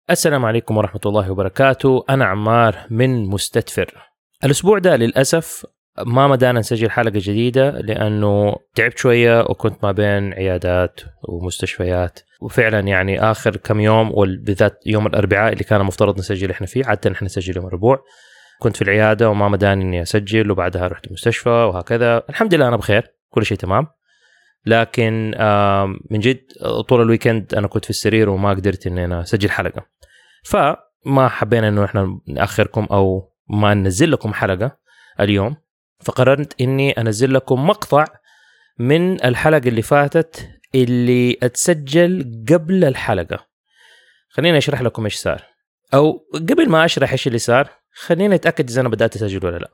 السلام عليكم ورحمة الله وبركاته. أنا عمار من مستدفر. الأسبوع ده للأسف ما مدانا نسجل حلقة جديدة لأنه تعبت شوية وكنت ما بين عيادات ومستشفيات، وفعلا يعني آخر كم يوم وبالذات يوم الأربعاء اللي كان مفترض نسجل إحنا فيه، عادة إحنا نسجل يوم الأربعاء، كنت في العيادة وما مداني إني أسجل، وبعدها رحت المستشفى وهكذا. الحمد لله أنا بخير، كل شيء تمام، لكن من جد طول الويكند أنا كنت في السرير وما قدرت إني أنا أسجل حلقة، فما حبينا إنه إحنا نأخركم أو ما ننزل لكم حلقة اليوم. فقررت إني أنزل لكم مقطع من الحلقة اللي فاتت اللي أتسجل قبل الحلقة. خليني أشرح لكم إيش صار، أو قبل ما أشرح إيش اللي صار خليني أتأكد إذا أنا بدأت أسجل ولا لا.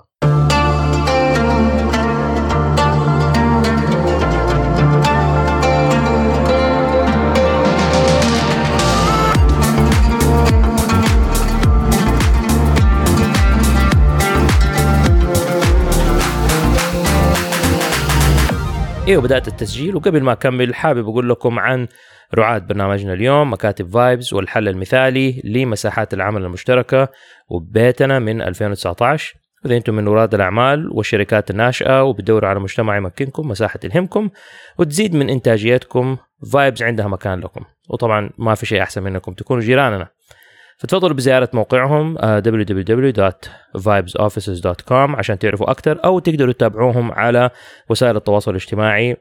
ايوه بدأت التسجيل، وقبل ما اكمل حابب اقول لكم عن رعاة برنامجنا اليوم، مكاتب فايبز والحل المثالي لمساحات العمل المشتركة وبيتنا من 2019. إذا أنتم من رواد الأعمال والشركات الناشئة وبتدوروا على مجتمع يمكنكم مساحة تلهمكم وتزيد من إنتاجيتكم، فايبز عندها مكان لكم، وطبعا ما في شيء أحسن منكم تكونوا جيراننا. فتفضلوا بزيارة موقعهم www.vibesoffices.com عشان تعرفوا أكتر، أو تقدروا تتابعوهم على وسائل التواصل الاجتماعي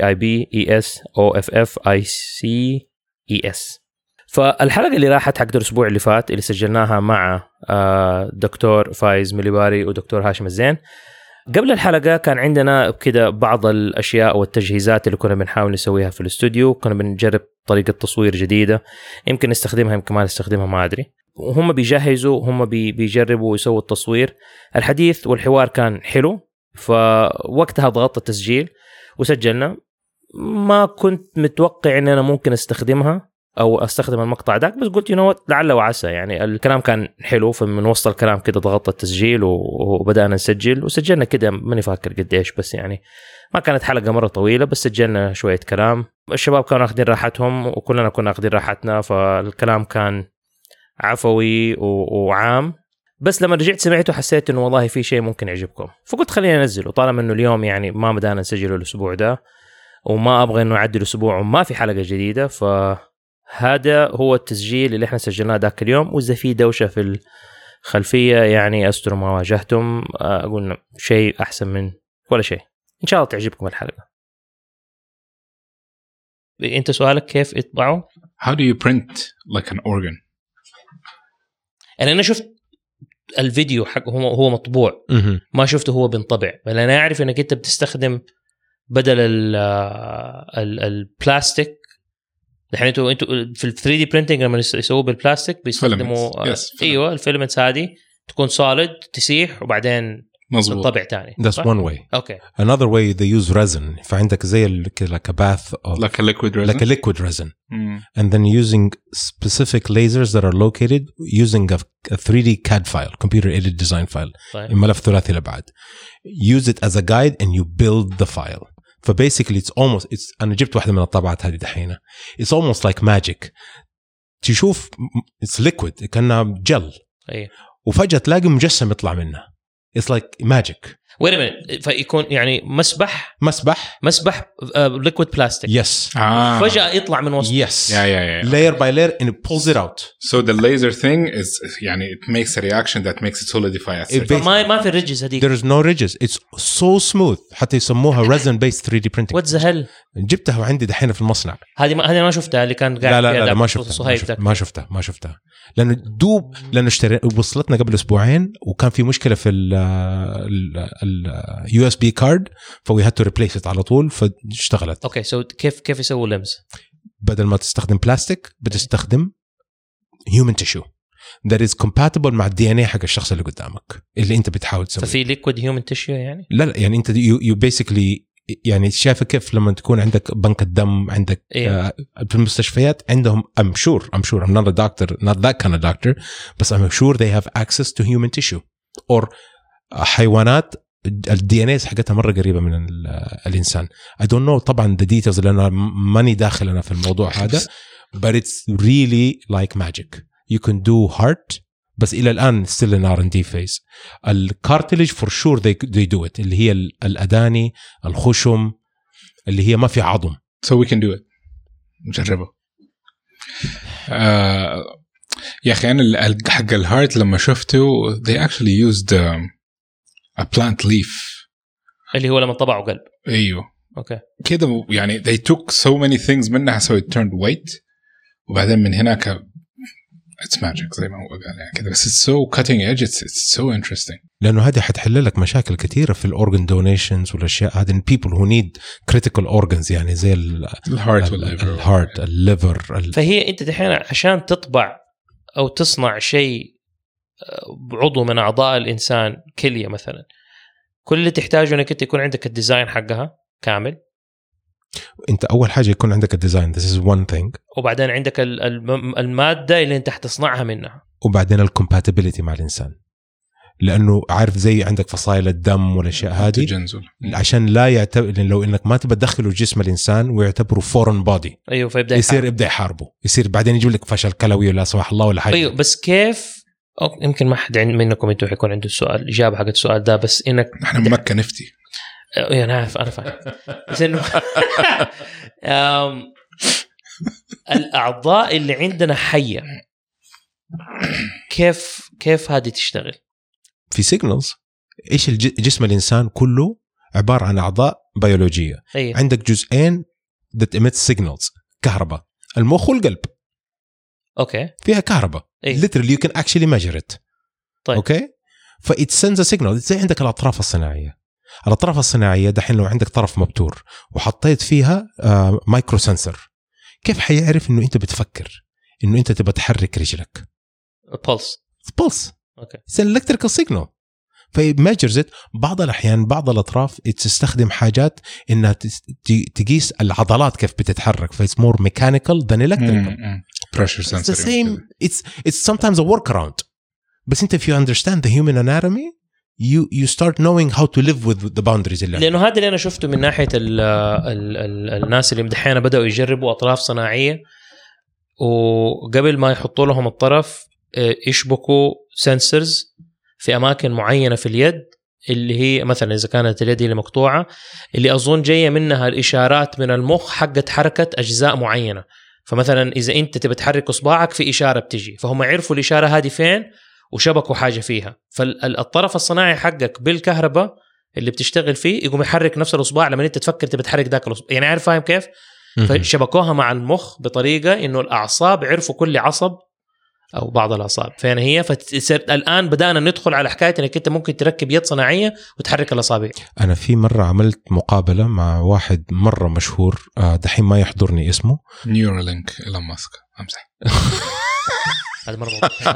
VIBESOFFICES. فالحلقة اللي راحت حق الأسبوع اللي فات اللي سجلناها مع دكتور فايز مليباري ودكتور هاشم الزين، قبل الحلقة كان عندنا كده بعض الأشياء والتجهيزات اللي كنا بنحاول نسويها في الاستوديو. كنا بنجرب طريقة تصوير جديدة، يمكن نستخدمها يمكن ما نستخدمها ما أدري، وهم بيجهزوا هم بيجربوا ويسووا التصوير. الحديث والحوار كان حلو، فوقتها ضغطت التسجيل وسجلنا. ما كنت متوقع إن أنا ممكن استخدمها أو أستخدم المقطع ده، بس قلت لعل وعسى، يعني الكلام كان حلو. فمن وسط الكلام كده ضغطت التسجيل وبدأنا نسجل، وسجلنا كده ماني فاكر قديش، بس يعني ما كانت حلقة مرة طويلة، بس سجلنا شوية كلام. الشباب كانوا أخذين راحتهم وكلنا كنا أخذين راحتنا، فالكلام كان عفوي وعام. بس لما رجعت سمعته حسيت إنه والله في شيء ممكن يعجبكم، فقلت خلينا ننزله طالما إنه اليوم يعني ما بدأنا نسجله الأسبوع ده، وما أبغى إنه يعدي الأسبوع وما في حلقة جديدة. فهذا هو التسجيل اللي إحنا سجلناه ذاك اليوم. وإذا في دوشة في الخلفية يعني أستروا ما واجهتم، قلنا شيء أحسن من ولا شيء. إن شاء الله تعجبكم الحلقة. أنت سؤالك كيف يطبعوا؟ How do you print like an organ؟ يعني أنا شفت الفيديو حق هو مطبوع، ما شفته هو بنطبع. بل أنا أعرف إنك أنت بتستخدم بدل البلاستيك. الحين أنتوا في ال 3D printing لما يسووا بالبلاستيك بيستخدموا أيوة الفيلمنتس هذه تكون solid تسيح وبعدين طبع تاني. That's one way. Okay. Another way they use resin. فعندك زي like a bath of like a liquid resin. Like a liquid resin. And then using specific lasers that are located using a 3D CAD file, computer aided design file. ملف ثلاثي الأبعاد. Use it as a guide and you build the file. فبasically أنا جبت واحدة من الطابعات هذه دحينة. It's almost like magic. تشوف it's liquid كأنها جل. أيه. وفجأة تلاقي مجسم يطلع منه. It's like magic. Wait a minute. فيكون يعني مسبح liquid plastic. Yes. فجأة يطلع من وسط. Yes. Yeah. Layer by layer and it pulls it out. So the laser thing is يعني it makes a reaction that makes it solidify. ما في ridges هذيك. There is no ridges. It's so smooth. حتى يسموها resin based 3D printing. What the hell? جبتها وعندي دحين في المصنع. هذه ما شفتها اللي كان قاعد. لا ما شفتها. لأنه وصلتنا قبل أسبوعين وكان في مشكلة في ال USB card فوي had to replace it على طول فاشتغلت. Okay, so كيف يسووا لمس؟ بدل ما تستخدم بلاستيك بتستخدم human tissue that is compatible مع الDNA حق الشخص اللي قدامك اللي أنت بتحاول تسويه. ففي liquid human tissue يعني؟ لا يعني أنت you basically يعني شايفه كيف لما تكون عندك بنك الدم عندك في المستشفيات عندهم I'm sure I'm not a doctor, not that kind of doctor, but I'm sure they have access to human tissue or حيوانات الDNA حقتها مرة قريبة من الإنسان. I don't know طبعا the details لأنه ماني داخل أنا في الموضوع هذا, but it's really like magic. you can do heart بس إلى الآن still in R&D phase. الكارتليج for sure they do it اللي هي الأداني الخشم اللي هي ما في عظم. So we can do it. نجربه. يا أخي أنا حق الهارت لما شفته they actually used a plant leaf اللي هو لما طبعوا قلب. أيوه. أوكي. كده يعني they took so many things منها so it turned white وبعدين من هناك it's magic زي ما هو قال يعني كده. بس it's so cutting edge, it's so interesting. لأنه هذه حتحل لك مشاكل كثيرة في الأورجن دونيشنز والأشياء هذه. people who need critical organs يعني زي الهارت الليفر. فهي أنت دحين عشان تطبع أو تصنع شيء بعضو من أعضاء الإنسان كلية مثلا كل اللي تحتاجه أنك أنت يكون عندك الديزاين حقها كامل. انت اول حاجه يكون عندك الديزاين this is one thing وبعدين عندك الماده اللي انت حتصنعها منها وبعدين الكومباتيبيليتي مع الانسان لانه عارف زي عندك فصائل الدم والاشياء هذه عشان لا يعتبر لو انك ما تبى تدخله جسم الانسان ويعتبره فورن بودي. ايوه فيبدا يبدا يحاربه يصير بعدين يجيب لك فشل كلوي ولا سمح الله ولا حاجه. ايوه بس كيف يمكن ما حد منكم انتم حيكون عنده السؤال اجابه حق السؤال ده بس انك نحن مكه نفتي انا عارف انا فاهم بس انه الاعضاء اللي عندنا حيه كيف هذه تشتغل في سيجنالز. ايش جسم الانسان كله عباره عن اعضاء بيولوجيه. أيه. عندك جزئين that emit signals كهرباء المخ والقلب. اوكي فيها كهرباء. أيه. literally you can actually measure it. طيب. اوكي فايت sends a signal زي عندك الاطراف الصناعيه. الأطراف الصناعية دحين لو عندك طرف مبتور وحطيت فيها مايكرو سنسر كيف حيعرف إنه أنت بتفكر إنه أنت تبى تحرك رجلك؟ pulse. أوكي. It's an electrical signal. فmeasures it. بعض الأحيان بعض الأطراف تستخدم حاجات إنها تقيس العضلات كيف بتتحرك. فit's more mechanical than electrical. Pressure sensor. It's the same. It's sometimes a workaround. بس أنت if you understand the human anatomy you start knowing how to live with the boundaries اللي لأنه هذا اللي أنا شفته من ناحية الناس اللي مدحينا بدأوا يجربوا أطراف صناعية وقبل ما يحطوا لهم الطرف يشبكوا سنسرز في أماكن معينة في اليد اللي هي مثلا إذا كانت اليد اللي مقطوعة اللي أظن جاية منها الإشارات من المخ حقت حركة أجزاء معينة. فمثلا إذا أنت تبي تحرك إصبعك في إشارة بتجي فهم عرفوا الإشارة هذه فين وشبكوا حاجة فيها. فالطرف الصناعي حقك بالكهرباء اللي بتشتغل فيه يقوم يحرك نفس الأصبع لما أنت تفكر تبي تحرك ذاك الأصبع. يعني عارف فاهم كيف؟ فشبكوها مع المخ بطريقة إنه الأعصاب عرفوا كل عصب أو بعض الأعصاب فين هي. الآن بدأنا ندخل على حكاية إنك أنت ممكن تركب يد صناعية وتحرك الأصابع. أنا في مرة عملت مقابلة مع واحد مرة مشهور دحين ما يحضرني اسمه. نيورالينك إيلون ماسك. أمزح. هذا مرة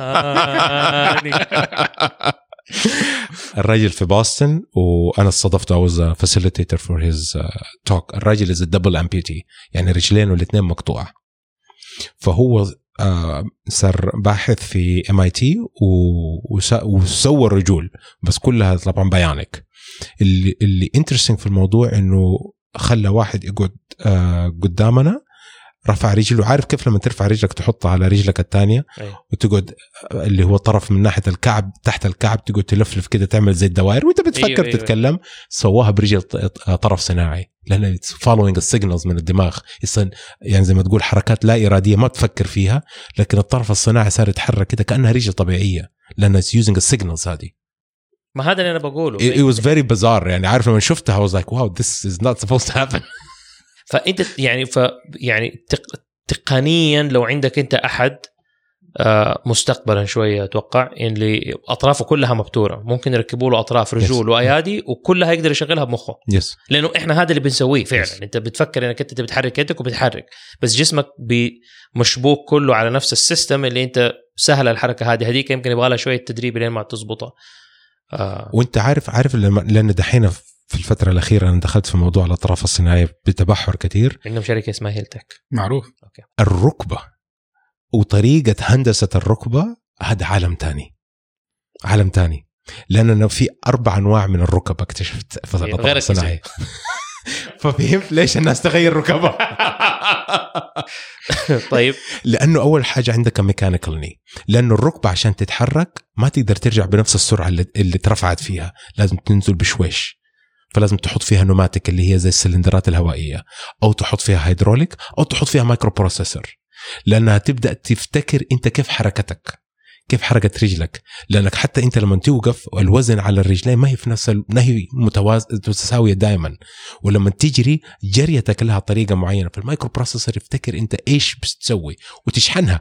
الراجل في بوسطن وأنا استضفته I was a facilitator for his talk. الراجل is a double amputee يعني رجلينه الاثنين مقطوعة. فهو صار باحث في MIT وسوى الرجول بس كلها طبعا بيانك. اللي interesting في الموضوع إنه خلى واحد يقعد قدامنا رفع رجله. عارف كيف لما ترفع رجلك تحطها على رجلك الثانية وتقعد اللي هو طرف من ناحية الكعب تحت الكعب تقعد تلفلف كده تعمل زي الدوائر وانت بتفكر تتكلم. سواها برجل طرف صناعي لأنه it's following the signals من الدماغ. يعني زي ما تقول حركات لا إرادية ما تفكر فيها لكن الطرف الصناعي صار يتحرك كده كأنها رجل طبيعية لأنه it's using the signals هذه. ما هذا اللي أنا بقوله. It was very bizarre يعني عارف لما شفتها I was like wow this is not supposed to happen. فأنت يعني تقنيا لو عندك أنت أحد مستقبلا شوية أتوقع اللي أطرافه كلها مبتورة ممكن يركبوا له أطراف رجول وأيادي وكلها يقدر يشغلها بمخه. لأنه إحنا هذا اللي بنسويه فعلا. أنت بتفكر إنك أنت بتحرك يدك وبتحرك بس جسمك مشبوك كله على نفس السيستم اللي أنت سهل الحركة هذيك يمكن يبغى لها شوية تدريب لين ما تزبطها. وأنت عارف لأن دحين في الفترة الأخيرة أنا دخلت في موضوع الأطراف الصناعية بتبحر كثير. عندهم شركة اسمها هيلتك معروف. أوكي. الركبة وطريقة هندسة الركبة هذا عالم تاني لأننا في 4 أنواع من الركب اكتشفت في الأطراف الصناعية. ففهمت ليش الناس تغير ركبها. طيب لانه اول حاجه عندك ميكانيكال ني، لانه الركبه عشان تتحرك ما تقدر ترجع بنفس السرعه اللي اترفعت فيها، لازم تنزل بشويش. فلازم تحط فيها نوماتيك اللي هي زي السلندرات الهوائيه، او تحط فيها هيدروليك، او تحط فيها مايكرو بروسيسور، لانها تبدا تفتكر انت كيف حركتك، كيف حركه رجلك. لانك حتى انت لما توقف الوزن على الرجلين ما هي في نفس ما هي متساويه دائما، ولما تجري جريتك لها طريقه معينه، فالمايكرو بروسيسور يفتكر انت ايش بتسوي وتشحنها.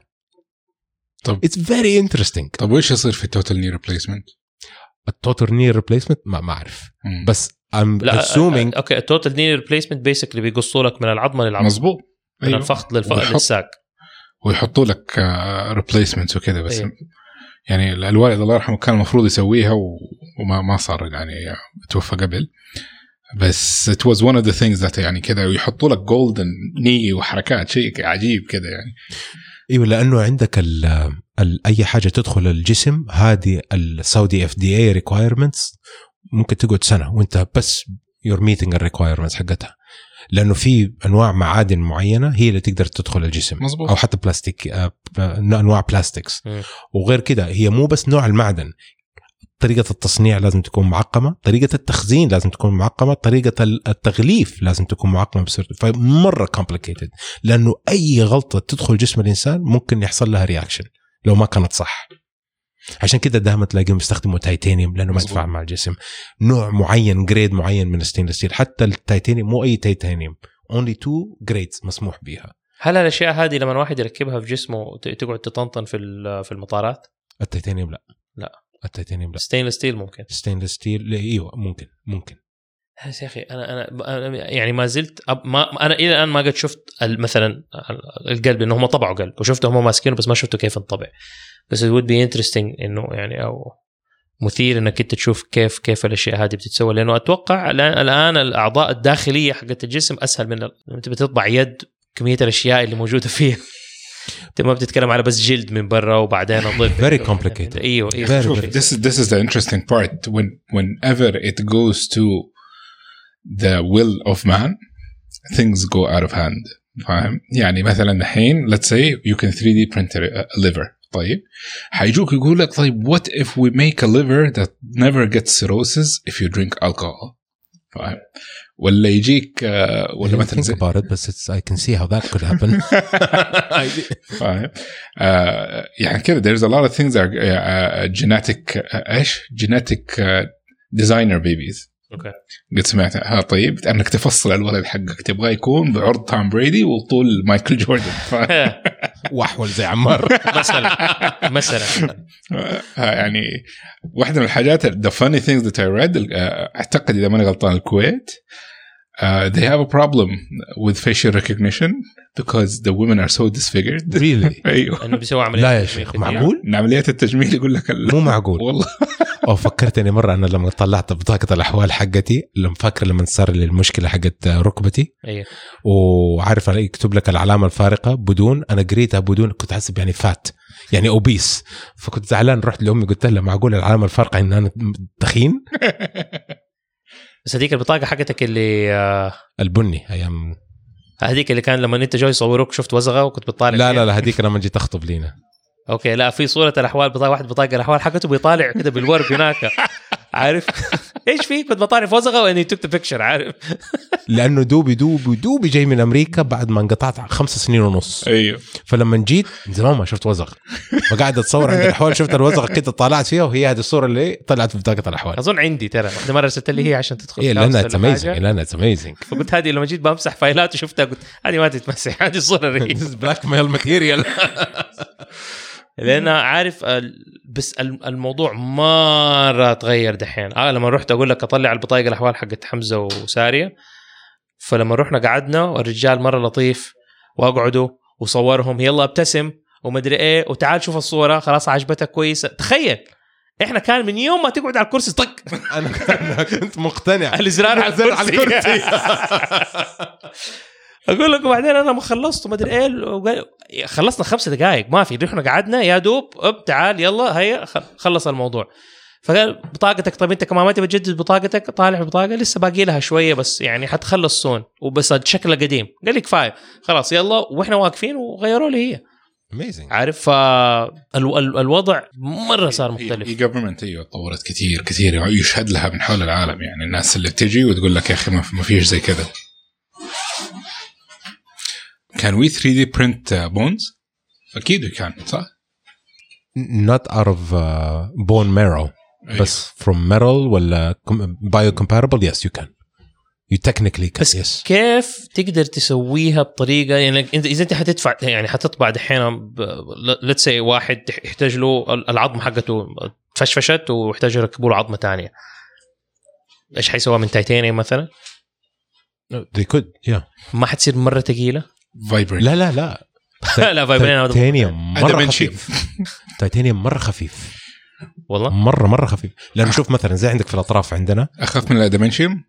طب اتس فيري انترستينج. طب وش يصير في التوتال ني ريبليسمنت؟ التوتال ني ريبليسمنت ما اعرف، بس I'm assuming اوكي التوتال ني ريبليسمنت بيسكلي بيقصوا لك من العظمه للعظمه، مظبوط، من الفخذ للساق، ويحطوا لك ريبليسمنت وكذا. بس أيوه. يعني الوالد الله يرحمه كان المفروض يسويها وما صار، يعني توفى قبل. بس it was one of the things that يعني كذا، ويحطوا لك golden knee وحركات شيء عجيب كذا يعني. ايوه لانه عندك اي حاجه تدخل الجسم هذه السعودي FDA requirements ممكن تقعد سنه وانت بس you're meeting الريكوايرمنتس حقتها، لانه في انواع معادن معينه هي اللي تقدر تدخل الجسم. مزبوط. او حتى بلاستيك، انواع بلاستيكس. وغير كده هي مو بس نوع المعدن، طريقه التصنيع لازم تكون معقمه، طريقه التخزين لازم تكون معقمه، طريقه التغليف لازم تكون معقمه، فمره complicated. لانه اي غلطه تدخل جسم الانسان ممكن يحصل لها رياكشن لو ما كانت صح. عشان كده دائما تلاقيهم بيستخدموا تيتانيوم لانه ما يتفاعل مع الجسم. نوع معين، جريد معين من الستينلس ستيل. حتى التيتانيوم مو اي تيتانيوم، only 2 grades مسموح بيها. هل الاشياء هذه لما الواحد يركبها في جسمه تقعد تطنطن في المطارات؟ التيتانيوم لا التيتانيوم لا. ستينلس ستيل ممكن. ستينلس ستيل ايوه ممكن. يا اخي انا يعني ما زلت انا الى الان ما قد شفت مثلا القلب انه هم طبعوا قلب، وشفته هم ماسكينه بس ما شفته كيف انطبع. بس it would be interesting انه يعني او مثير انك انت تشوف كيف الاشياء هذه بتتسوى، لانه اتوقع الان الاعضاء الداخليه حقت الجسم اسهل من انت بتطبع يد، كميه الاشياء اللي موجوده فيها انت ما بتتكلم على بس جلد من برا وبعدين الضفر. very complicated. ايوه this is the interesting part whenever it goes to the will of man things go out of hand. فاهم؟ يعني مثلا الحين let's say you can 3D print a liver. طيب حيجوك يقول لك طيب what if we make a liver that never gets cirrhosis if you drink alcohol. فاهم؟ ولا يجيك ولا مثلا think about it but I can see how that could happen. فاهم؟ يعني كده there's a lot of things that are genetic designer babies. اوكي قد سمعتها. طيب انك تفصل الولد حقك تبغاه يكون بعرض توم بريدي وطول مايكل جوردن واحول زي عمار مثلا يعني واحدة من الحاجات the funny things that I read اعتقد اذا ماني غلطان الكويت they have a problem with facial recognition because the women are so disfigured. Really? ايوه انه بيسوي عمليه. لا يا شيخ معقول؟ عمليات التجميل يقول لك مو معقول والله. او فكرتني مره انا لما طلعت بطاقه الاحوال حقتي، لما فاكر لما صار لي المشكله حقت ركبتي ايوه وعارف يكتب لك العلامه الفارقه بدون، انا قريتها بدون، كنت حاسب يعني فات يعني اوبيس، فكنت زعلان. رحت لامي قلت لها معقول العلامه الفارقه ان انا تخين؟ بس هذيك البطاقه حقتك اللي البني ايام هذيك اللي كان لما انت جاي يصوروك شفت وزغه وكنت بتطالع لا هذيك لما جيت اخطب لينا. اوكي لا في صوره الاحوال بطاقه الاحوال حقته بيطالع كده بالورق هناك عارف ايش فيه؟ كنت بطالع في وزغه واني توك ذا بيكتشر عارف لانه دوبي جاي من امريكا بعد ما انقطعت 5 سنين ونص. ايوه فلما جيت من زمان ما شفت وزغ، فقاعد اتصور عند الاحوال شفت الوزغه كده طلعت فيها، وهي هذه الصوره اللي طلعت في بطاقه الاحوال. اظن عندي ترى واحده مره رسلت لي هي عشان تدخل. إيه لانها اميزنج فقلت هذه لما جيت بمسح فايلات وشفتها قلت هذه ما تتمسح، هذه الصوره الرهيبه بلاك ميل ماتيريال. لأن عارف بس الموضوع مرة تغير دحين. لما رحت أقول لك أطلع البطاقة الأحوال حقت حمزة وسارية، فلما رحنا قعدنا والرجال مرة لطيف وأقعدوا وصورهم يلا ابتسم ومدري إيه وتعال شوف الصورة خلاص عجبتك كويسة. تخيل إحنا كان من يوم ما تقعد على الكرسي طق أنا كنت مقتنع الإزرار على الكرسي اقول لك. وبعدين انا ما خلصت وما ادري ايه، خلصنا 5 دقائق ما في، رحنا قعدنا يا دوب تعال يلا هيا خلص الموضوع. فقال بطاقتك، طيب انت كمان ما تبي تجدد بطاقتك؟ طالع البطاقه لسه باقي لها شويه بس يعني حتخلص صون وبس شكلها قديم. قال لي كفايه خلاص يلا، واحنا واقفين وغيروا لي هي. amazing. عارف الوضع مره صار مختلف. هي government هي تطورت كثير يشهد لها من حول العالم، يعني الناس اللي بتجي وتقول لك يا اخي ما فيش زي كذا. كان we 3D print bones؟ اكيد كان صح. not out of bone marrow بس from metal ولا biocompatible. yes you can, you technically can. بس yes. كيف تقدر تسويها بطريقه يعني اذا انت حتدفع يعني حتطبع دحين let's say واحد يحتاج له العظم حقته فشفشت ويحتاج يركبوا له عظمه ثانيه، ايش حيسويها من تيتانيوم مثلا؟ they could yeah. ما حتصير مره ثقيله. vibrate. لا لا تيتانيوم مره خفيف. تيتانيوم مره خفيف والله، مره خفيف. لانه شوف مثلا زي عندك في الاطراف عندنا اخف من الادمنشيوم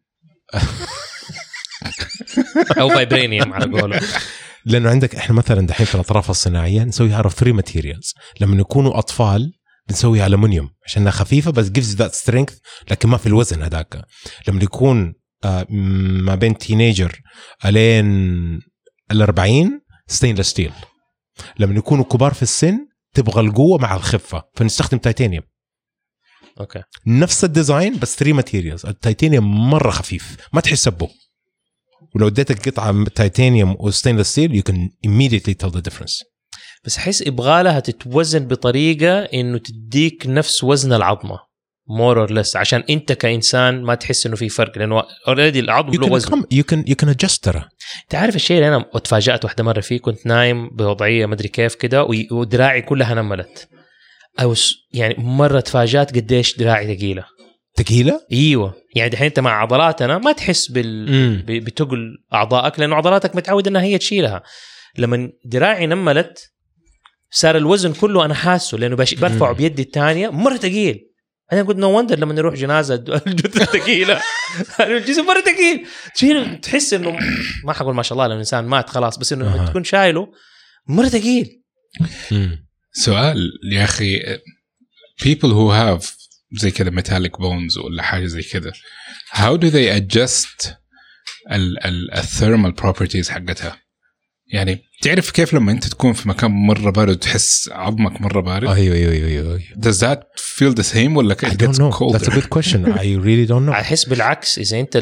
او فايبرينيوم على قوله. لانه عندك احنا مثلا دحين في الاطراف الصناعيه نسويها على 3 ماتيريالز. لما نكونوا اطفال بنسويها الومنيوم عشانها خفيفه بس gives that strength لكن ما في الوزن هذاك. لما يكون ما بين تينيجر الين 40 ستينلس ستيل. لما يكونوا كبار في السن تبغى القوه مع الخفه فنستخدم تيتانيوم. اوكي نفس الديزاين بس 3 ماتيريالز. التيتانيوم مره خفيف ما تحس به، ولو اديتك قطعه تيتانيوم وستينلس ستيل you can immediately tell the difference. بس احس يبغى لها تتوزن بطريقه انه تديك نفس وزن العظمه more or less عشان انت كانسان ما تحس انه في فرق، لانه اوريدي العظم له وزن. you can adjust ترى. انت عارف الشيء اللي انا اتفاجأت واحده مره فيه، كنت نايم بوضعيه ما ادري كيف كده ودراعي كلها نملت. يعني مره تفاجأت قديش دراعي ثقيله. ايوه يعني دحين انت مع عضلاتنا ما تحس بتقل اعضائك لانه عضلاتك متعود انها هي تشيلها. لما دراعي نملت صار الوزن كله انا حاسه لانه برفعه بيدي الثانيه مره ثقيل. انا قلت نو وندر لما نروح جنازه الجثه ثقيله الجسم مره ثقيل تحس انه ما حقول ما شاء الله لو الانسان مات خلاص، بس انه لما تكون شايله مره ثقيل. سؤال يا اخي people who have زي كده metallic bones ولا حاجه زي كده how do they adjust الثيرمال properties حقتها؟ يعني تعرف كيف لما انت تكون في مكان مره بارد تحس عظمك مره بارد؟ ايوه does that feel the same ولا I don't know. That's a good question. I really don't know. احس بالعكس، اذا انت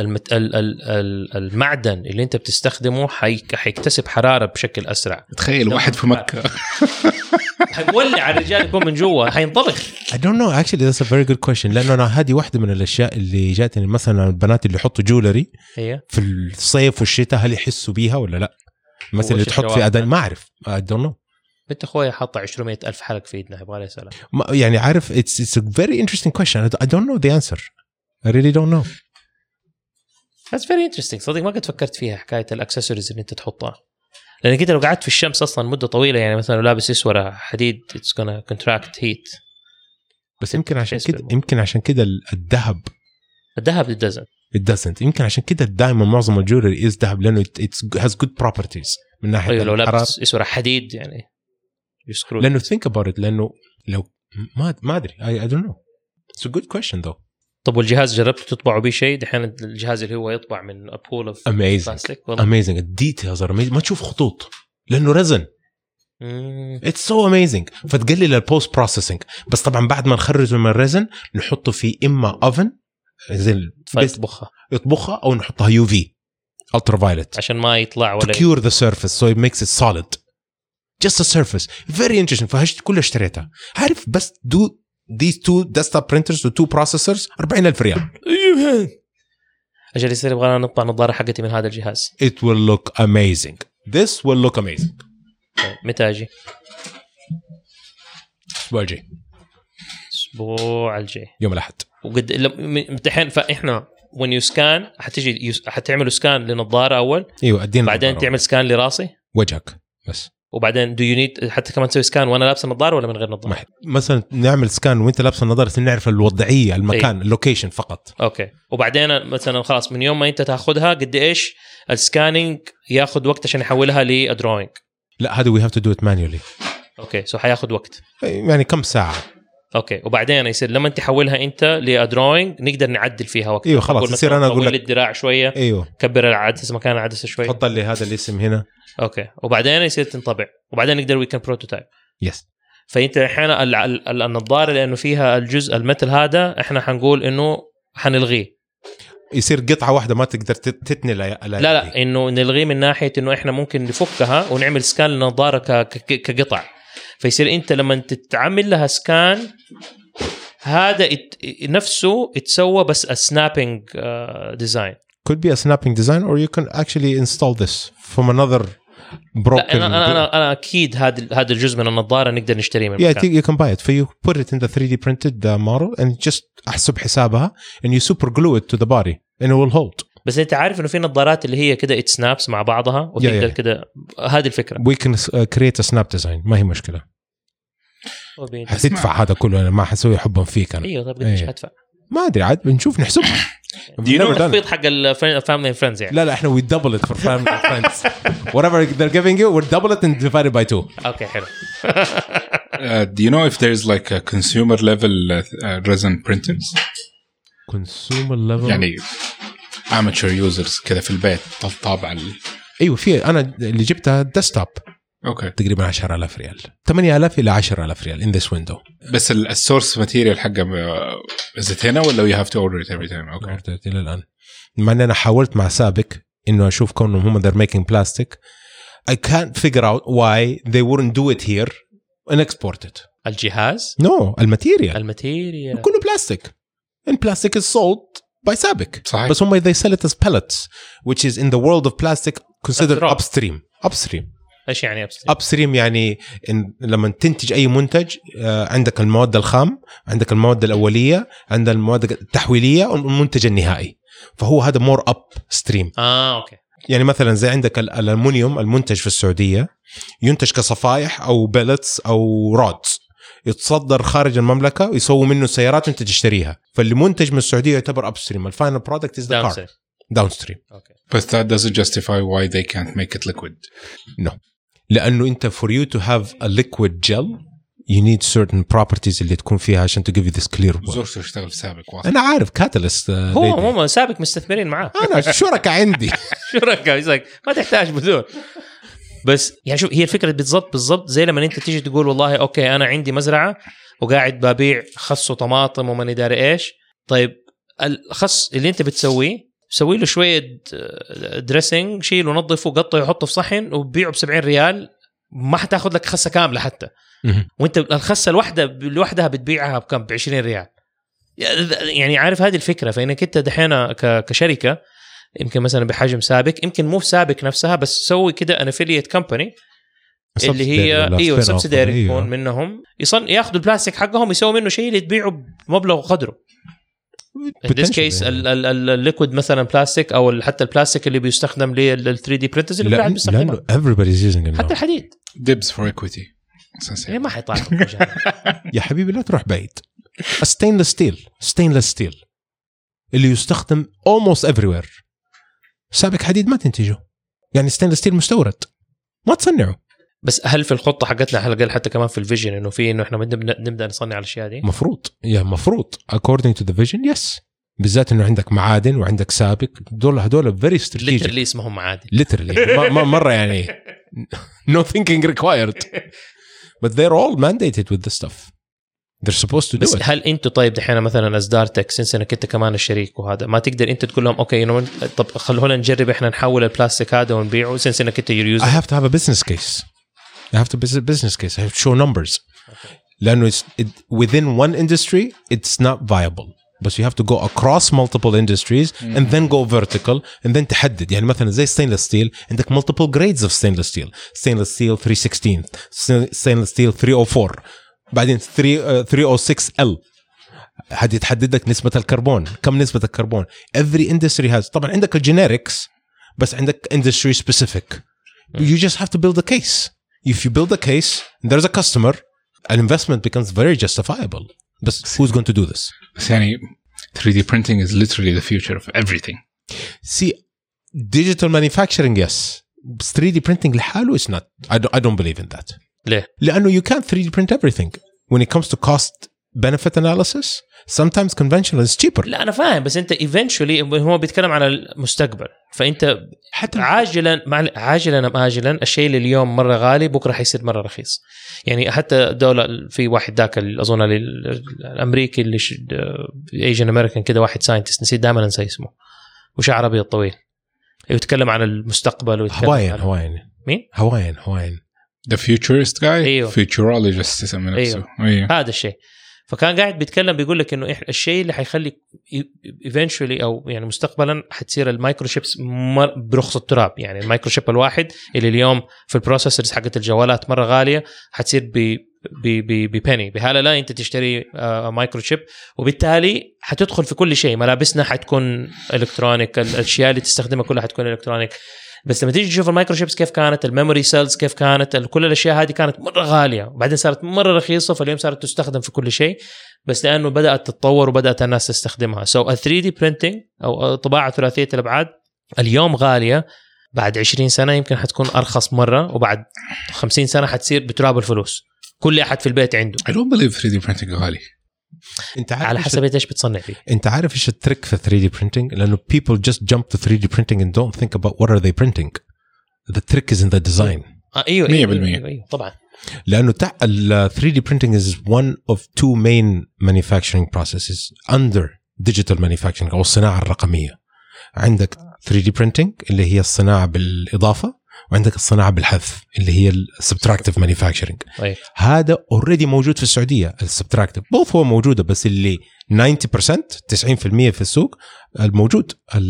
المعدن اللي انت بتستخدمه حيكتسب حراره بشكل اسرع. تخيل واحد في مكه حيولع الرجال يكون من جوا حينطلق. I don't know actually that's a very good question. لانه انا هذه واحده من الاشياء اللي جاتني مثلا البنات اللي يحطوا جولري في الصيف والشتاء هل يحسوا بيها ولا لا؟ مثلا اللي تحط في أداء ما أعرف I don't know. بنت أخويا حاطة 200,000 حلق في إيدنا يبغى لي سلام. يعني عارف it's a very interesting question. I don't know the answer. I really don't know. That's very interesting. صدق ما قد فكرت فيها حكاية الأكسسوارز اللي أنت تحطها، لأن كده لو قعدت في الشمس أصلا مدة طويلة يعني مثلا لو لابس إسورة حديد it's gonna contract heat. بس يمكن عشان كده الذهب it doesn't. يمكن عشان كده دائما معظم الجولري is ذهب لأنه it has good properties من ناحية لو لابس إسورة حديد يعني يسكروا. لأنه think about it لأنه لو ما أدري I don't know. It's a good question though. طب والجهاز جربت تطبعه بيه شيء؟ دحين الجهاز اللي هو يطبع من a pool of plastic. amazing الديتيلز ما تشوف خطوط لأنه رزن. It's so amazing. فتقلل البوست بروسيسنج. بس طبعا بعد ما نخرجه من الرزن نحطه في إما oven زي يطبخها أو نحطها UV ultraviolet عشان ما يطلع ولا to cure the surface so it makes it solid just a surface very interesting. فهشت كلها اشتريتها عارف بس do these 2 desktop printers و 2 processors 40,000 ريال. أجل يصير يبغانا نطبع نظارة حقتي من هذا الجهاز. It will look amazing. This will look amazing. متى أجي؟ الأسبوع الجاي يوم الأحد. وقد امتحان فإحنا when you scan حتعملوا سكان لنظارة أول. أيوة أدينا بعدين تعمل سكان لراسي وجهك بس. وبعدين do you need حتى كمان تسوي سكان وأنا لابس النظارة ولا من غير نظارة؟ مثلا نعمل سكان وأنت لابس النظارة نعرف الوضعية المكان اللوكيشن فقط. أوكي. وبعدين مثلا خلاص من يوم ما أنت تأخذها قد إيش السكانينج يأخذ وقت عشان يحولها لدروينج؟ لا هذا we have to do it manually. أوكي. حياخذ وقت يعني كم ساعة؟ اوكي وبعدين يصير لما تحولها انت لدروينج نقدر نعدل فيها وقت. ايوه خلاص يصير انا اقول لك الدراع شويه ايوه كبر العدسه مكان العدسه شوي حط لي هذا الاسم هنا اوكي وبعدين يصير تنطبع وبعدين نقدر وي كان بروتوتايب. يس فانت احيانا النظاره لانه فيها الجزء المتل هذا احنا حنقول انه حنلغيه يصير قطعه واحده ما تقدر تتني لا انه نلغيه من ناحيه انه احنا ممكن نفكها ونعمل سكان للنظاره كقطع. فيصير انت لما تتعمل لها سكان هذا نفسه يتسوى بس a snapping design. Could be a snapping design or you can actually install this from another broken. أنا أكيد هذا الجزء من النظارة نقدر نشتريه من مكان. Yeah, you can buy it. So you put it in the 3D printed model and just أحسب حسابها and you super glue it to the body and it will hold. بس أنت عارف إنه في نظارات اللي هي كده it snaps مع بعضها وتقدر كده هذه الفكرة. We can create a snap design ما هي مشكلة. هتدفع هذا كله أنا ما حسوي حبا فيك أنا. أيوة طيب قديش هدفع؟ ما أدري عاد بنشوف نحسبها. تخفيض حق الفاميلي فريندز يعني. لا احنا we double it for family friends. Whatever they're giving you we'll double it and divide it by 2. Okay حلو. Do you know if there's like a consumer level resin printers? Consumer level يعني amateur users كذا في البيت طابع ايوه في انا اللي جبتها ديسكتوب اوكي تقريبا 10,000 ريال 8,000 إلى 10,000 ريال in this window. بس السورس ماتيريال حقه is هنا ولا you have to order it every time؟ اوكي الى الان مع ان انا حاولت مع سابق انه اشوف كونهم هم they're making plastic I can't figure out why they wouldn't do it here and export it. الجهاز؟ No الماتيريال كله بلاستيك and plastic is sold by سابق صحيح. بس هم they sell it as pellets which is in the world of plastic considered upstream. ايش يعني upstream يعني لما تنتج اي منتج عندك المواد الخام عندك المواد الاوليه عندك المواد التحويليه والمنتج النهائي فهو هذا more upstream. اوكي يعني مثلا زي عندك الالومنيوم المنتج في السعوديه ينتج كصفائح او بيلتس او رودز يتصدر خارج المملكه ويسووا منه سيارات وانت تشتريها فاللي منتج من السعوديه يعتبر upstream الفاينل برودكت is the car downstream. But that doesn't justify why they can't make it liquid. No. لأنه أنت for you to have a liquid gel you need certain properties اللي تكون فيها عشان to give you this clear. زورته يشتغل سابق واضح. أنا عارف كاتاليست هو سابق مستثمرين معاه. أنا شركة عندي. شركة ما تحتاج بذور. بس يعني شوف هي الفكرة بالضبط زي لما أنت تيجي تقول والله أوكي أنا عندي مزرعة وقاعد ببيع خس وطماطم وما نداري إيش. طيب الخس اللي أنت بتسويه سوي له شويه دريسنج شيل ونظفه وقطعه وحطه في صحن وبيعه ب70 ريال ما حتاخذ لك خسه كامله حتى وانت الخسه لوحدها بتبيعها بكم ب20 ريال يعني عارف هذه الفكره. فانك انت دحين كشركه يمكن مثلا بحجم سابق يمكن مو سابق نفسها بس سوي كده ان افيليت كمباني اللي هي ايوه سبسيديري يكون منهم ياخذوا البلاستيك حقهم يسووا منه شيء اللي تبيعه بمبلغ قدره. in this case الليكويد مثلا بلاستيك او حتى البلاستيك اللي بيستخدم لل 3D printers اللي قاعد بيستخدمه everybody is using it حتى الحديد dibs for equity ما حيطلع يا حبيبي لا تروح بعيد. stainless steel اللي يستخدم almost everywhere سابق حديد ما تنتجه يعني stainless steel مستورد ما تصنعه. بس هل في الخطه حقتنا حلقه حتى كمان في الفيجن انه احنا نبدا نصنع الاشياء دي؟ مفروض according to the vision yes بالذات انه عندك معادن وعندك سابق هدول very strategic literally اسمهم معادن literally مره يعني no thinking required but they're all mandated with this stuff they're supposed to do it. هل انتوا طيب دحين مثلا اصدارتك سنس انك انت كمان الشريك وهذا ما تقدر انت تقول لهم اوكي طب خلونا نجرب احنا نحول البلاستيك هذا ونبيعه سنس انك انت يوز I have to have a business case. I have to business case. I have to show numbers. لأنه within one industry it's not viable. But you have to go across multiple industries and then go vertical and then تحدد. يعني مثلا زي stainless steel عندك multiple grades of stainless steel. Stainless steel 316, stainless steel 304, بعدين 306L. هذه تحدد لك نسبة الكربون. كم نسبة الكربون؟ Every industry has. طبعا عندك الجينيركس بس عندك industry specific. You just have to build a case. If you build a case and there's a customer, an investment becomes very justifiable. But who's going to do this? يعني 3D printing is literally the future of everything. See, digital manufacturing, yes. But 3D printing لحاله is not. I don't believe in that. ليه؟ لأنه you can't 3D print everything. When it comes to cost benefit analysis. Sometimes conventional is cheaper. لا أنا فاهم بس أنت eventually هو بيتكلم على المستقبل فأنت حتى عاجلا أم آجلا الشيء اللي اليوم مرة غالي بكرة حيصير مرة رخيص. يعني حتى دولة في واحد ذاك أظن الأمريكي اللي Asian American كده واحد ساينتست نسيت دائما أنسى اسمه وشعر أبيض طويل يتكلم عن المستقبل هواين مين؟ هواين The futurist guy. أيوه. Futurologist يسمى نفسه. أيوه. هذا الشيء. فكان قاعد بيتكلم بيقول لك انه الشيء اللي حيخلي eventually او يعني مستقبلا حتصير المايكروشيبس برخص التراب. يعني المايكروشيب الواحد اللي اليوم في البروسيسورز حقت الجوالات مره غاليه حتصير ببني بحاله لا انت تشتري مايكروشيب وبالتالي حتدخل في كل شيء. ملابسنا حتكون الكترونيك الاشياء اللي تستخدمها كلها حتكون الكترونيك. بس لما تيجي تشوف المايكروشيبس كيف كانت الميموري سيلز كيف كانت كل الاشياء هذه كانت مره غاليه وبعدين صارت مره رخيصه فاليوم صارت تستخدم في كل شيء بس لانه بدات تتطور وبدات الناس تستخدمها. سو 3D printing او طباعه ثلاثيه الابعاد اليوم غاليه بعد 20 سنه يمكن حتكون ارخص مره وبعد 50 سنه حتصير بتراب الفلوس. كل احد في البيت عنده. I don't believe 3D printing غالي. انت عارف على حسب ايش بتصنع فيه. انت عارف ايش التريك في 3D printing؟ لانه people just jump to 3D printing and don't think about what are they printing. The trick is in the design. ايوه 100% طبعا. لانه ال 3D printing is one of two main manufacturing processes under digital manufacturing او الصناعه الرقميه. عندك 3D printing اللي هي الصناعه بالاضافه وعندك الصناعه بالحذف اللي هي السبتراكتيف مانيفاكتشرنج. هذا اوريدي موجود في السعوديه. السبتراكتيف بوث هو موجوده بس اللي 90% 90% في السوق الموجود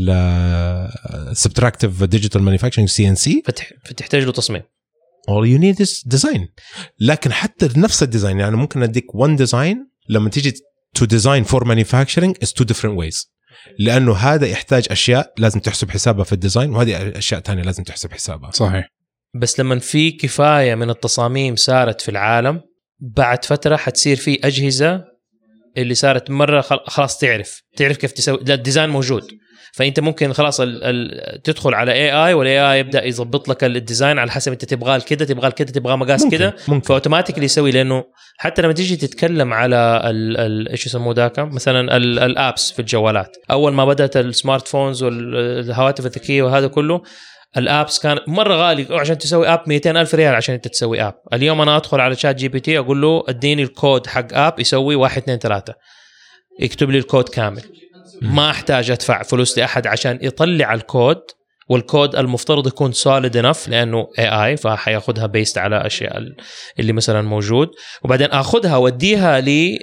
السبتراكتيف ديجيتال مانيفاكتشرنج CNC فتحتاج له تصميم. all you need is design. لكن حتى نفس الديزاين يعني ممكن اديك one design لما تيجي to design for manufacturing is two different ways. لأنه هذا يحتاج أشياء لازم تحسب حسابها في الديزاين وهذه أشياء تانية لازم تحسب حسابها. صحيح. بس لما في كفاية من التصاميم صارت في العالم بعد فترة حتصير في أجهزة اللي صارت مرة خلاص تعرف كيف تسوي. لا الديزاين موجود فأنت ممكن خلاص تدخل على AI والAI يبدأ يضبط لك الديزاين على حسب أنت تبغاه كده تبغاه مقاس كده فأوتوماتيكلي يسوي. لأنه حتى لما تيجي تتكلم على إيش يسموه ذاك مثلا الابس في الجوالات أول ما بدأت السمارت فونز والهواتف الذكية وهذا كله الابس كان مرة غالي عشان تسوي اب 200,000 ريال عشان انت تسوي اب. اليوم انا ادخل على شات GPT اقول له اديني الكود حق اب يسوي 1 2 3 يكتب لي الكود كامل. ما احتاج ادفع فلوس لاحد عشان يطلع الكود والكود المفترض يكون solid enough لانه AI فحياخدها بيست على اشياء اللي مثلا موجود وبعدين اخذها واديها لي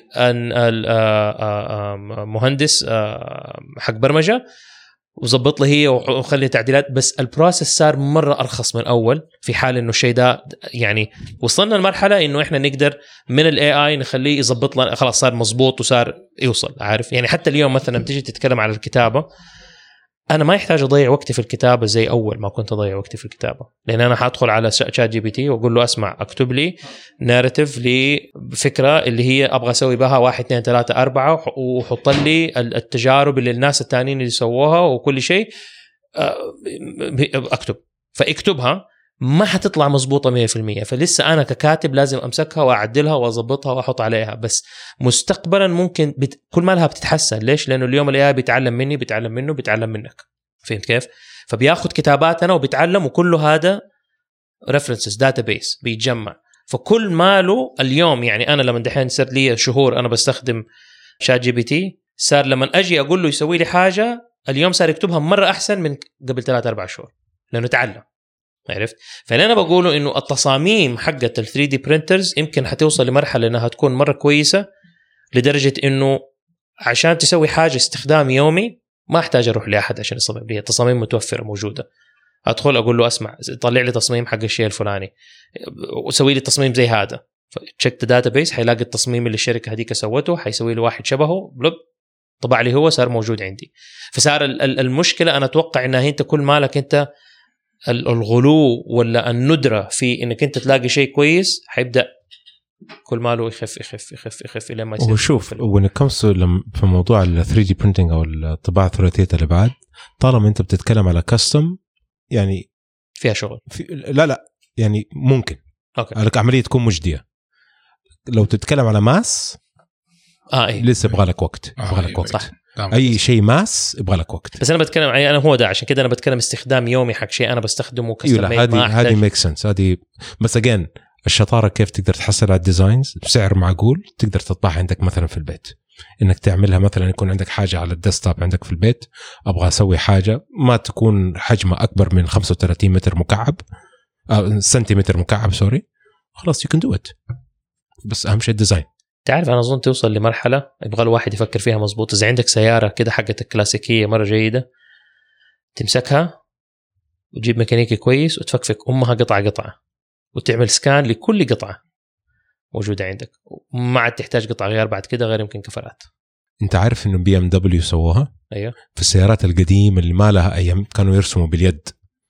مهندس حق برمجة وظبط لي هي وخلي تعديلات. بس البروسيس صار مرة أرخص من أول في حال إنه الشيء ده يعني وصلنا لمرحلة إنه إحنا نقدر من الAI نخليه يظبط لنا خلاص صار مزبوط وصار يوصل عارف. يعني حتى اليوم مثلا تيجي تتكلم على الكتابة أنا ما يحتاج أضيع وقتي في الكتابة زي أول ما كنت أضيع وقتي في الكتابة لأن أنا حأدخل على شات GPT وأقول له أسمع أكتب لي ناريتيف لفكرة اللي هي أبغى أسوي بها 1 2 3 4 وحط لي التجارب اللي الناس التانيين اللي سووها وكل شيء أكتب فاكتبها ما حتطلع مضبوطة 100%. فلسه أنا ككاتب لازم أمسكها وأعدلها وأضبطها وأحط عليها. بس مستقبلا ممكن كل ما لها بتتحسن. ليش؟ لأنه اليوم الAI بيتعلم مني بيتعلم منه بيتعلم منك. فهمت كيف؟ فبياخد كتاباتنا وبيتعلم وكله هذا references database بيتجمع. فكل ماله اليوم يعني أنا لما دحين صار لي شهور أنا بستخدم شات GPT صار لما أجي أقول له يسوي لي حاجة اليوم صار يكتبها مرة أحسن من قبل 3-4 شهور لأنه تعلم. عرفت؟ فاللي أنا بقوله إنه التصاميم حقت ال 3D printers يمكن حتوصل لمرحلة إنها تكون مرة كويسة لدرجة إنه عشان تسوي حاجة استخدام يومي ما أحتاج أروح لأحد عشان يصمم لي. التصاميم متوفرة موجودة. أدخل أقول له أسمع طلع لي تصميم حق الشيء الفلاني وسوي لي تصميم زي هذا. تشيك ذا داتابيس حيلاقي التصميم اللي الشركة هذيك سوته حيسوي له واحد شبهه بلب طبع لي هو صار موجود عندي. فصار المشكلة أنا أتوقع إنها أنت كل مالك أنت الغلو ولا الندرة في إنك أنت تلاقي شيء كويس حيبدأ كل ماله يخف يخف يخف يخف إلى ما يصير. وشوف when it comes to في موضوع ال 3D printing أو الطباعة ثلاثية الأبعاد طالما أنت بتتكلم على custom يعني فيها شغل لا يعني ممكن أوكي. عملية تكون مجدية. لو تتكلم على ماس لسه يبغى لك وقت صح. اي شيء ماس يبغى لك وقت. بس انا بتكلم انا هو ده عشان كده انا بتكلم استخدام يومي حق شيء انا بستخدمه هذه ميك سنس هذه. بس اجين الشطاره كيف تقدر تحصل على الديزاينز بسعر معقول تقدر تطبعها عندك مثلا في البيت. انك تعملها مثلا يكون عندك حاجه على الديسكتوب عندك في البيت ابغى اسوي حاجه ما تكون حجمها اكبر من 35 متر مكعب سنتيمتر مكعب سوري خلاص you can do it. بس اهم شيء الديزاين. تعرف انا اظن توصل لمرحله يبغى الواحد يفكر فيها مزبوط. اذا عندك سياره كده حقتك كلاسيكيه مره جيده تمسكها وتجيب ميكانيكي كويس وتفكفك امها قطعه قطعه وتعمل سكان لكل قطعه موجوده عندك وما عاد تحتاج قطعه غيار بعد كده غير يمكن كفرات. انت عارف انه BMW سووها؟ ايوه في السيارات القديمه اللي ما لها ايام كانوا يرسموا باليد.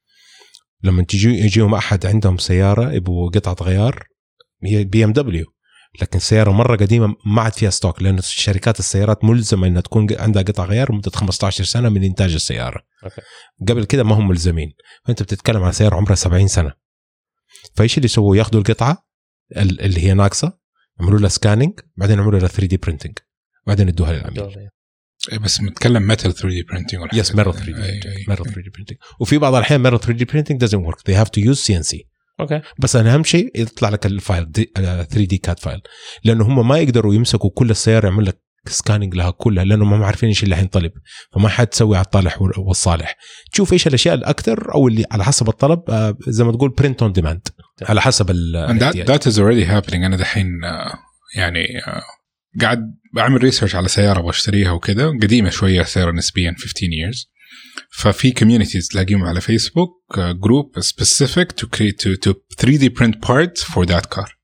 لما يجيهم احد عندهم سياره يبغوا قطعه غيار هي BMW لكن سياره مره قديمه ما عاد فيها ستوك لان شركات السيارات ملزمه انها تكون عندها قطع غيار مده 15 سنه من انتاج السياره. أوكي. قبل كده ما هم ملزمين. فانت بتتكلم عن سياره عمرها 70 سنه. فايش اللي يسووا ياخذوا القطعه اللي هي ناقصه يعملوا لها سكاننج بعدين يعملوا لها 3D printing بعدين يدوها للعميل. بس متكلم metal 3D printing ولا يس metal 3D printing metal 3D printing وفي بعض الأحيان metal 3D printing doesn't work they have to use CNC. اوكي بس أنا أهم شيء يطلع لك الفايل 3D CAD فايل لأنه هم ما يقدروا يمسكوا كل السيارة يعمل لك سكاننج لها كلها لأنه ما عارفين إيش اللي حينطلب فما حد تسوي على الطالح والصالح. تشوف إيش الأشياء الأكثر أو اللي على حسب الطلب زي ما تقول print on demand على حسب that is already happening. أنا دحين يعني قاعد بعمل ريسيرش على سيارة بشتريها وكده قديمة شوية سيارة نسبيا 15 years. ففي communities تلاقيهم على فيسبوك group specific to create to 3D print parts for that car.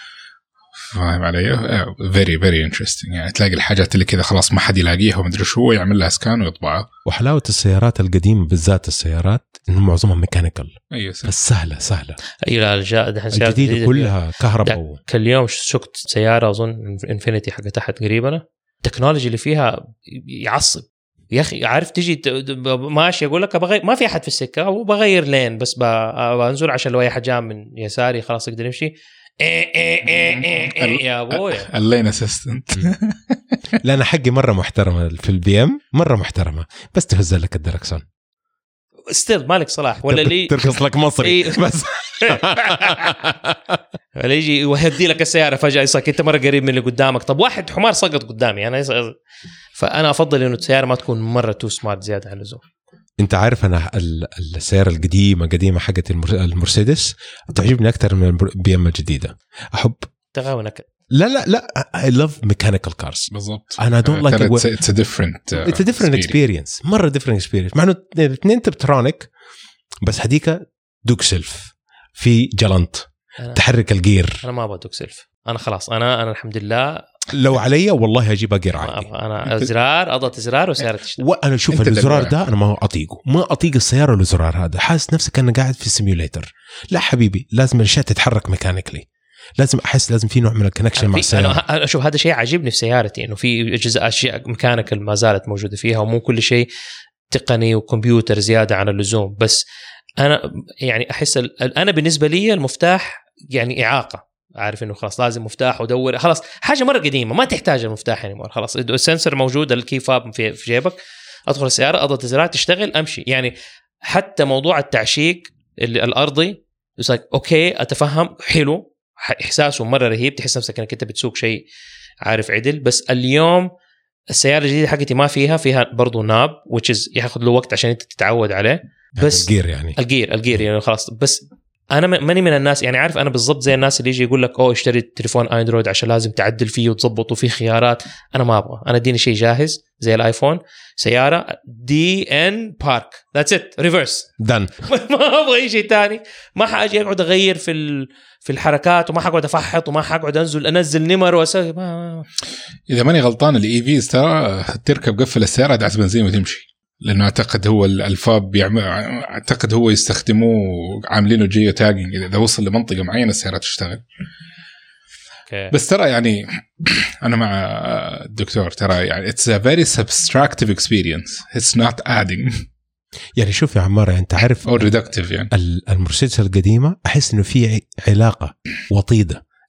فاهم علي؟ very very interesting. يعني تلاقي الحاجات اللي كده خلاص ما حد يلاقيها ومدري شو يعمل لها سكان ويطبعها. وحلاوة السيارات القديمة بالذات السيارات إنه معظمها ميكانيكال. أيوة بس سهلة. أيوة الجديدة كلها كهرباء. كل يوم شفت سيارة أظن إنفينيتي حاجة تحت قريبنا التكنولوجي اللي فيها يعصب يا أخي. عارف تجي ماشي يقول لك ما في أحد في السكة وبغير لين بس بنزل عشان لو أي حد جاء من يساري خلاص يقدر يمشي. يا ابويا اللين اسيستنت. لا انا حقي مره محترمه في البي ام مره محترمه بس تهز لك الدركسون ستيل مالك صلاح ولا لي ترخص لك مصري بس ولا يجي ويهدي لك السياره فجاه يصك انت مره قريب من اللي قدامك. طب واحد حمار سقط قدامي انا فانا افضل انه السياره ما تكون مره تو سمارت زياده عن اللزوم. انت عارف انا السياره القديمه حقت المرسيدس تعجبني اكثر من البي ام الجديده. احب تغاونك. لا I love mechanical cars. بالضبط. انا don't like it's a different experience. مره different experience مع انه اثنين تبترونيك بس هديك دوك سيلف في جلنت تحرك الجير. انا ما ابغى دوك سيلف. انا خلاص انا الحمد لله لو علي والله اجيب جير عادي. انا زرار اضغط زرار وسيارة تشتغل. وانا اشوف الزرار ده انا ما اطيق السياره الزرار هذا حاسس نفسك كأنك قاعد في سيميوليتر. لا حبيبي لازم الاشياء تتحرك ميكانيكلي. لازم احس لازم في نوع من الكونكشن مع السياره. انا اشوف هذا شيء عجبني في سيارتي انه في اجزاء اشياء ميكانيكال ما زالت موجوده فيها ومو كل شيء تقني وكمبيوتر زياده عن اللزوم. بس انا يعني احس انا بالنسبه لي المفتاح يعني اعاقه. عارف انه خلاص لازم مفتاح ودور خلاص حاجه مره قديمه ما تحتاج المفتاح يعني خلاص السنسور موجود الكي فاب في جيبك ادخل السياره اضغط زرار تشتغل امشي. يعني حتى موضوع التعشيق الارضي اوكي اتفهم حلو احساسه مره رهيب تحس نفسك انك انت بتسوق شيء عارف عدل. بس اليوم السياره الجديده حقتي ما فيها برضو ناب which ياخذ له وقت عشان انت تتعود عليه. بس الجير يعني الجير يعني خلاص. بس انا ماني من الناس يعني عارف انا بالضبط زي الناس اللي يجي يقول لك اشتري تليفون اندرويد عشان لازم تعدل فيه وتظبطه فيه خيارات. انا ما ابغى. انا اديني شيء جاهز زي الايفون سياره دي ان بارك ذاتس ات ريفرس دن. ما ابغى اي شيء ثاني. ما حاجي اقعد اغير في الحركات وما حقعد افحط وما حقعد انزل نمر واسوي اذا ماني غلطان الاي فيز ترى تركب قفل السياره دعس بنزين وتمشي. لأنه أعتقد هو الفاب أعتقد هو يستخدموه عاملينه جيو تاجينج إذا وصل لمنطقة معينة السيارة تشتغل. بس ترى يعني أنا مع الدكتور ترى يعني it's a very subtractive experience it's not adding. يعني شوف يا عمار أنت عارف أو reductive يعني المرسيدس القديمة أحس إنه في علاقة وطيدة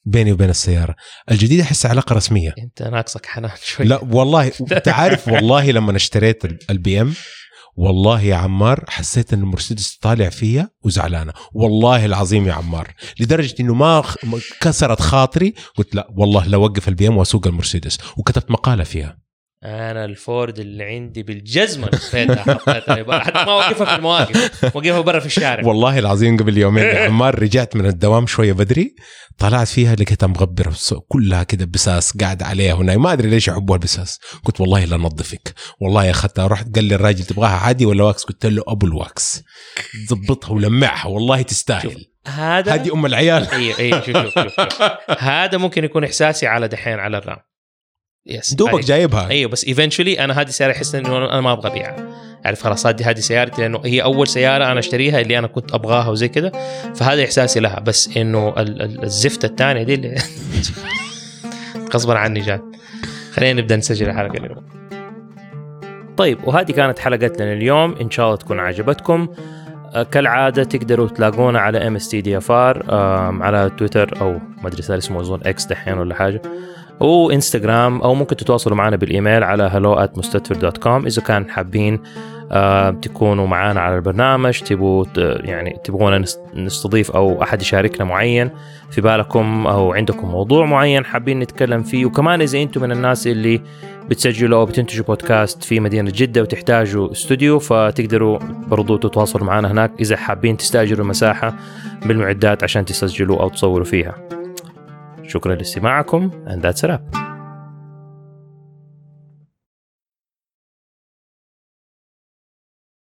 بيني وبين السيارة الجديدة أحس علاقة رسمية. أنت ناقصك حنان شوي. لا والله أنت عارف والله لما اشتريت البي ام والله يا عمار حسيت أن المرسيدس طالع فيها وزعلانة والله العظيم يا عمار، لدرجة أنه ما كسرت خاطري. قلت لا والله لو وقف البي ام وأسوق المرسيدس، وكتبت مقالة فيها. أنا الفورد اللي عندي بالجزمة حطيتها حتى ما وقفها في المواقف، وقفها برا في الشارع. والله العظيم قبل يومين يا عمار رجعت من الدوام شوية بدري، طلعت فيها لقيتها مغبرة كلها كده بساس قاعد عليها هنا، ما أدري ليش يحبوها البساس. قلت والله لا نظفك، والله أخذتها. رحت قال لي الراجل تبغاها عادي ولا واكس؟ قلت له أبو الواكس، ضبطها ولمعها والله تستاهل. هذه أم العيال. أيوة شوف. هذا ممكن يكون إحساسي على دحين على الرام. دوبك جايبها. ايوه بس ايفنتشولي انا هذه سياره احس انه انا ما ابغى ابيعها، عارف خلاص هذه سيارتي، لانه هي اول سياره انا اشتريها اللي انا كنت ابغاها وزي كذا، فهذا احساسي لها. بس انه الزفته الثانيه دي اللي غصبا عني جات. خلينا نبدا نسجل الحلقه اليوم. طيب وهذه كانت حلقتنا اليوم، ان شاء الله تكون عجبتكم. كالعاده تقدروا تلاقونا على MSTDFR على تويتر او ما ادري صار اسمه اظن اكس دحين ولا حاجه، وإنستغرام، أو ممكن تتواصلوا معنا بالإيميل على hello@mustatfir.com إذا كان حابين تكونوا معنا على البرنامج، تبغونا نستضيف أو أحد يشاركنا معين في بالكم، أو عندكم موضوع معين حابين نتكلم فيه. وكمان إذا أنتم من الناس اللي بتسجلوا أو بتنتجوا بودكاست في مدينة جدة وتحتاجوا استوديو، فتقدروا برضو تتواصلوا معنا هناك إذا حابين تستأجروا مساحة بالمعدات عشان تسجلوا أو تصوروا فيها. شكرا لاستماعكم and that's it up.